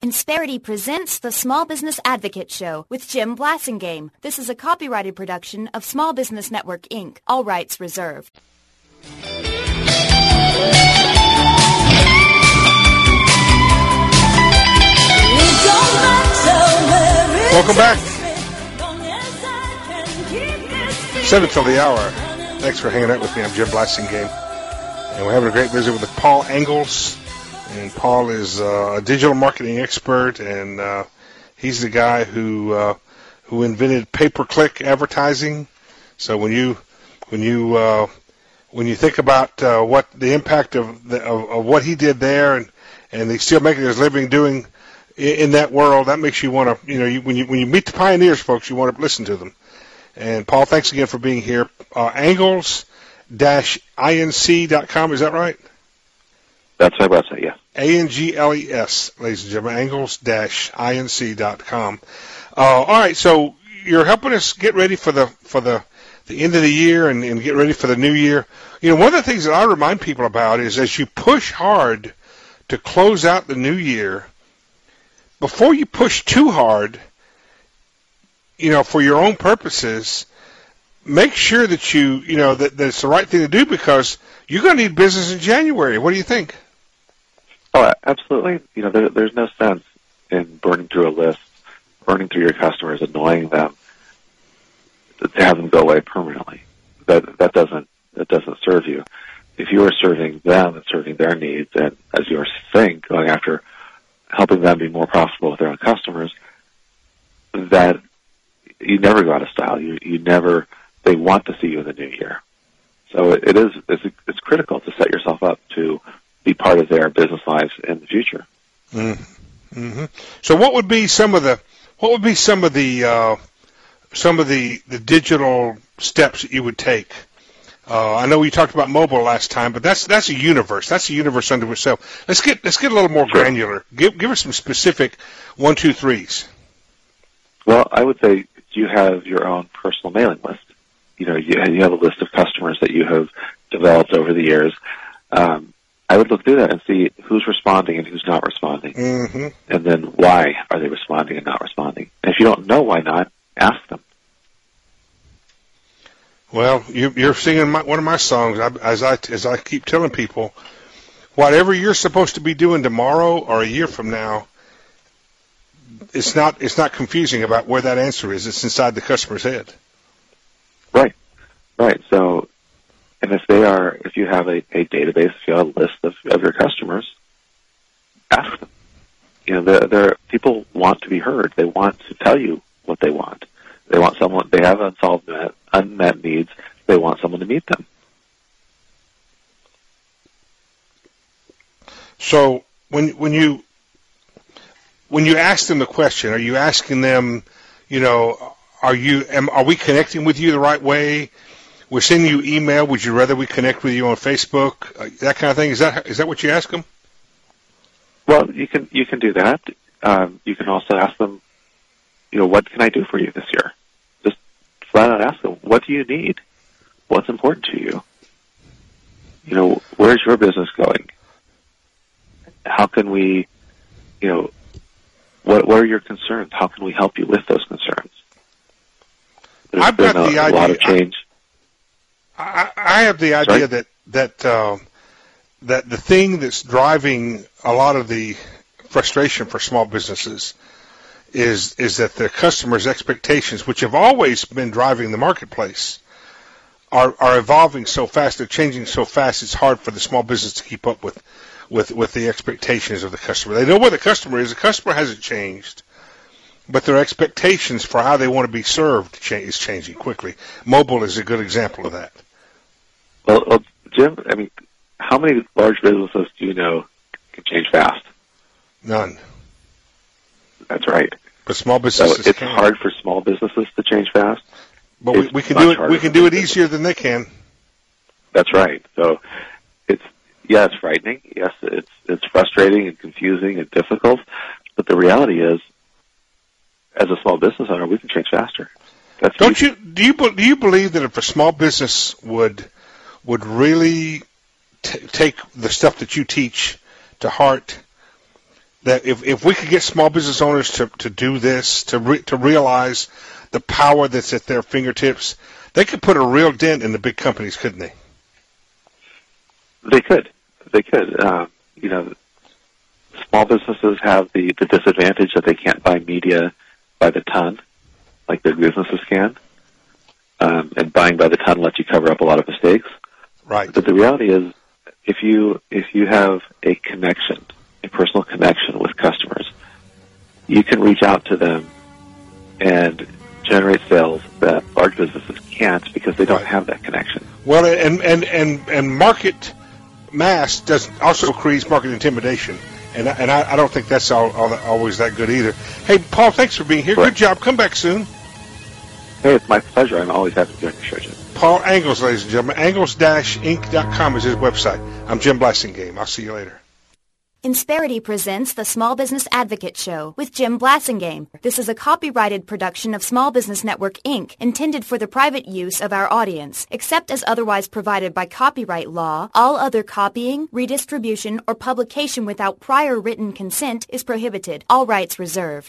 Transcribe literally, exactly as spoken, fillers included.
Insperity presents the Small Business Advocate Show with Jim Blasingame. This is a copyrighted production of Small Business Network, Incorporated. All rights reserved. Welcome back. Seven till the hour. Thanks for hanging out with me. I'm Jim Blasingame. And we're having a great visit with Paul Engels. And Paul is uh, a digital marketing expert, and uh, he's the guy who uh, who invented pay-per-click advertising. So when you when you uh, when you think about uh, what the impact of, the, of of what he did there, and and he's still making his living doing in, in that world, that makes you want to, you know, you, when you when you meet the pioneers, folks, you want to listen to them. And Paul, thanks again for being here. Uh, Engels dash inc dot com, is that right? That's my website, yeah. A N G L E S, ladies and gentlemen, Engels dash inc dot com. Uh, all right, so you're helping us get ready for the for the, the end of the year and, and get ready for the new year. You know, one of the things that I remind people about is as you push hard to close out the new year, before you push too hard, you know, for your own purposes, make sure that you, you know, that, that it's the right thing to do, because you're going to need business in January. What do you think? Oh, absolutely. You know, there, there's no sense in burning through a list, burning through your customers, annoying them, to have them go away permanently. That that doesn't that doesn't serve you. If you are serving them and serving their needs, and as you were saying, going after helping them be more profitable with their own customers, that you never go out of style. You you never. They want to see you in the new year. So it, it is it's, it's critical to set yourself up to be part of their business lives in the future. Mm-hmm. So what would be some of the what would be some of the uh, some of the, the digital steps that you would take? Uh, I know we talked about mobile last time, but that's that's a universe. That's a universe unto itself. Let's get let's get a little more Sure. granular. Give give us some specific one, two, threes. Well, I would say you have your own personal mailing list. You know, you, you have a list of customers that you have developed over the years. Um, I would look through that and see who's responding and who's not responding. Mm-hmm. And then why are they responding and not responding? And if you don't know why not, ask them. Well, you, you're singing my, one of my songs. I, as I as I keep telling people, whatever you're supposed to be doing tomorrow or a year from now, it's not it's not confusing about where that answer is. It's inside the customer's head. Right, right. So, and if they are, if you have a, a database, if you have a list of, of your customers, ask them. You know, they're, they're, people want to be heard. They want to tell you what they want. They want someone. They have unsolved, met, unmet needs. They want someone to meet them. So when when you when you ask them the question, are you asking them, you know? Are you? Am, are we connecting with you the right way? We're sending you email. Would you rather we connect with you on Facebook? Uh, that kind of thing. Is that is that what you ask them? Well, you can you can do that. Um, you can also ask them, you know, what can I do for you this year? Just flat out ask them, what do you need? What's important to you? You know, where's your business going? How can we, you know, what what are your concerns? How can we help you with those concerns? There's I've been got a, the a idea. lot of change. I, I have the idea Sorry? that that uh, that the thing that's driving a lot of the frustration for small businesses is is that their customers' expectations, which have always been driving the marketplace, are are evolving so fast. They're changing so fast. It's hard for the small business to keep up with with with the expectations of the customer. They know where the customer is. The customer hasn't changed, but their expectations for how they want to be served cha- is changing quickly. Mobile is a good example of that. Well, well, Jim, I mean, how many large businesses do you know can change fast? None. That's right. But small So businesses it's can. hard for small businesses to change fast. But we, It's we can much do it. harder We can for do big it easier than they can. That's right. So it's, yeah, it's frightening. Yes, it's it's frustrating and confusing and difficult. But the reality is, as a small business owner, we can change faster. That's Don't easy. you do you be- do you believe that if a small business would would really t- take the stuff that you teach to heart, that if, if we could get small business owners to, to do this, to re, to realize the power that's at their fingertips, they could put a real dent in the big companies, couldn't they? They could. They could. Um, you know, small businesses have the, the disadvantage that they can't buy media by the ton, like big businesses can. Um, and buying by the ton lets you cover up a lot of mistakes. Right. But the reality is, if you if you have a connection, a personal connection with customers, you can reach out to them and generate sales that large businesses can't because they don't right. have that connection. Well, and and and and market mass does also creates market intimidation, and and I, I don't think that's all, all, always that good either. Hey, Paul, thanks for being here. Right. Good job. Come back soon. Hey, it's my pleasure. I'm always happy to join your show, Jim. Paul Angles, ladies and gentlemen. Angles dash inc dot com is his website. I'm Jim Blasingame. I'll see you later. Insperity presents the Small Business Advocate Show with Jim Blasingame. This is a copyrighted production of Small Business Network, Incorporated, intended for the private use of our audience. Except as otherwise provided by copyright law, all other copying, redistribution, or publication without prior written consent is prohibited. All rights reserved.